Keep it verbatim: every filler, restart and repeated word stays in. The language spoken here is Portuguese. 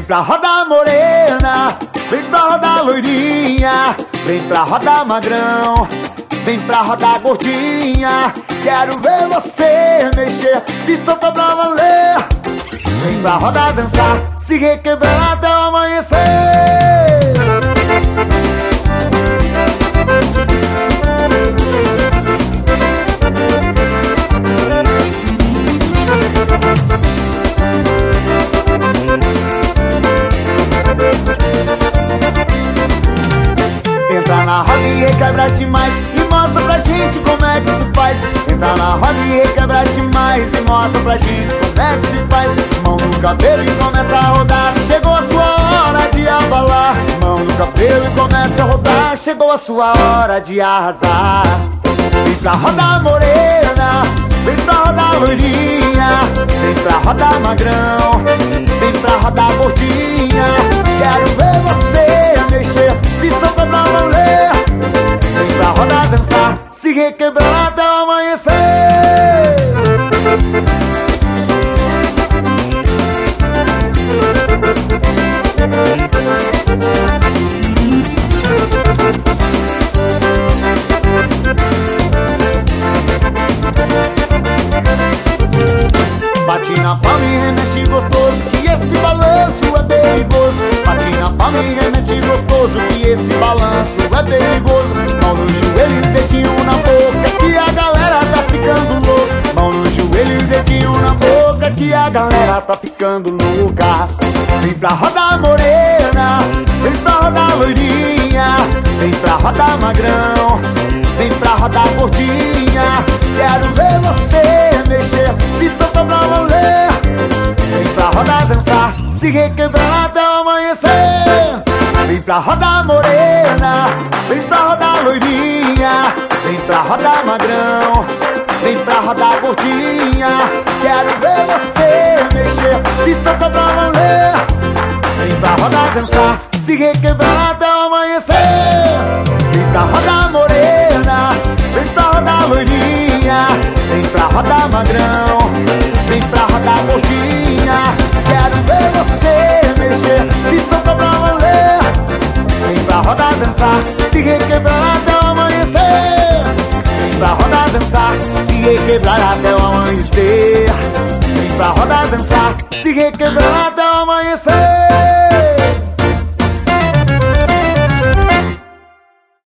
pra rodar morena, vem pra rodar loirinha, vem pra rodar magrão, vem pra rodar gordinha. Quero ver você mexer, se solta pra valer. Vem pra rodar dançar, se requebrar até o amanhecer. Entra na roda e requebra demais e mostra pra gente como é que se faz. Entra na roda e requebra demais e mostra pra gente como é que se faz. Mão no cabelo e começa a rodar, chegou a sua hora de abalar. Mão no cabelo e começa a rodar, chegou a sua hora de arrasar. Vem pra rodar morena, vem pra rodar loirinha, vem pra rodar magrão, vem pra rodar gordinha. Quero ver você mexer, se solta pra valer. Vem pra rodar dançar, se requebrar até o amanhecer. Bate na palma e remexe gostoso, que esse balanço é perigoso. Bate na palma e remexe gostoso, que esse balanço é perigoso. Mão no joelho e dedinho na boca, que a galera tá ficando louca. Mão no joelho e dedinho na boca, que a galera tá ficando louca. Vem pra rodar morena, vem pra rodar loirinha, vem pra rodar magrão, vem pra rodar gordinha. Quero ver você mexer, se solta pra valer. Vem pra rodar dançar, se requebrar até o amanhecer. Vem pra rodar morena, vem pra rodar loirinha, vem pra rodar magrão, vem pra rodar gordinha. Quero ver você mexer, se solta pra valer. Vem pra rodar dançar, se requebrar até o amanhecer. Vem pra rodar morena, vem pra rodar loirinha, vem pra rodar magrão, vem pra rodar gordinha. Quero ver você mexer, se solta pra valer. Vem pra rodar dançar, se requebrar até o amanhecer. Vem pra rodar dançar, se requebrar até o amanhecer. Vem pra rodar dançar, se requebrar até